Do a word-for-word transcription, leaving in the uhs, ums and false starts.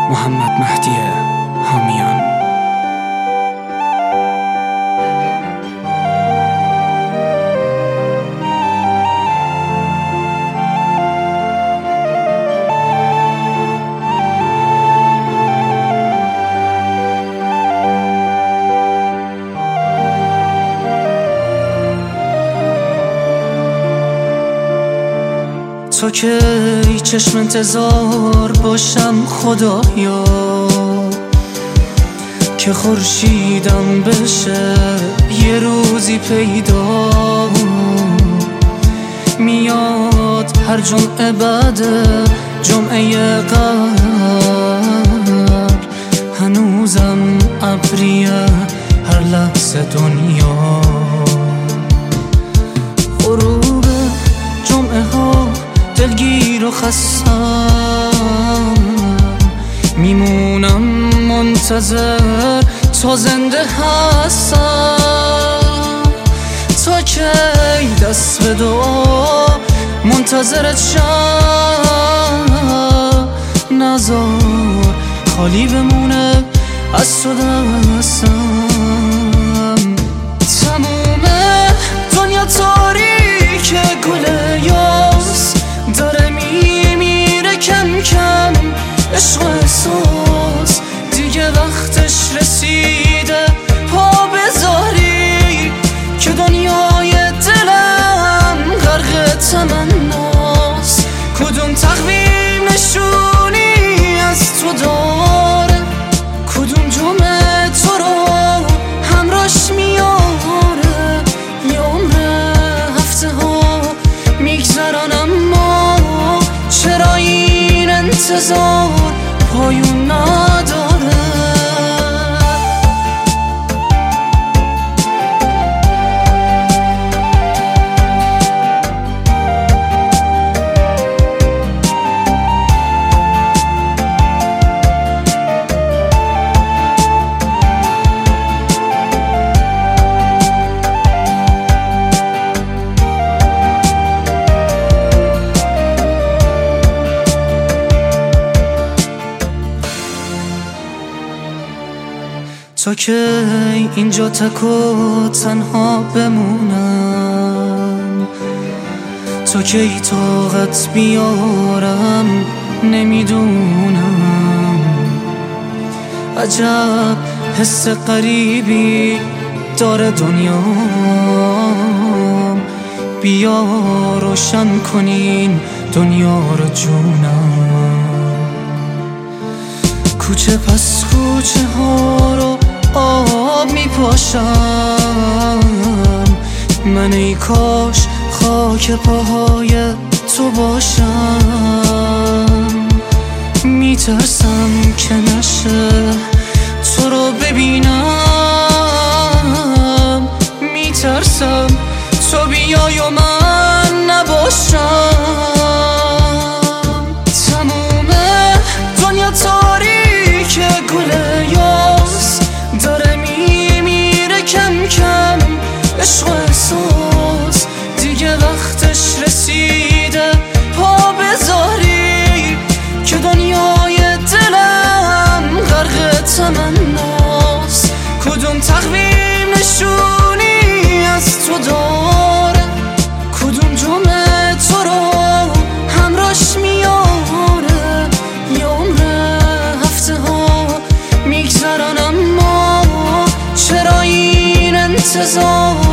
محمد مهدی حامیان. تو که ای چشم انتظار باشم خدایا، که خورشیدم بشه یه روزی پیدا. میاد هر جمعه بعد جمعه قبر، هنوزم ابریه هر لحظه دنیا. غروب جمعه ها دلگیر و خستم، میمونم منتظر تا زنده هستم. تا کی دست به دعا منتظرت شم، نذار خالی بمونه از تو دستم. تموم دنیا تاریک گله یاس، داره میمیره کم کم عشق و احساس. دیگه وقتش رسیده پا بذاری، که دنیای دلم غرق تمناست. کدوم تقویم نشونی از تو داره، کدوم جمعه تو رو همراش میاره. یه عمر هفته ها میگذرن، اما چرا این انتظار پایون نداره؟ تا که اینجا تک و تنها بمونم، تا که ای طاقت بیارم نمیدونم. عجب حس غریبی داره دنیام، بیا روشن کنین دنیا رو جونم. کوچه پس کوچه ها رو آب میپاشم، من ای کاش خاک پاهای تو باشم. میترسم که نشه تو رو ببینم، میترسم تو بیای و من نباشم. تموم دنیا تاریک گله یاس، داره میمیره کم کم عشق و احساس. دیگه وقتش رسیده پا بذاری، که دنیای دلم غرق تمناست. کدوم تقویم نشونی از تو داره، کدوم جمعه تو رو همراش میاره. یه عمر هفته ها میگذرن، اما چرا این انتظار